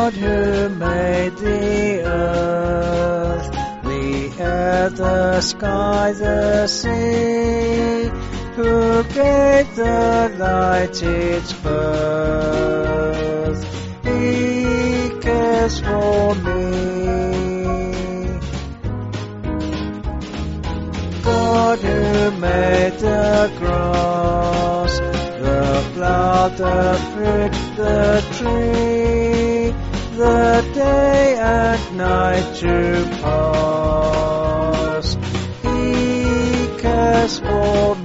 God who made the earth, the air, the sky, the sea, who gave the light its birth, He cares for me. God who made the grass, the flower, the fruit, the tree, the day and night to pass, He cares for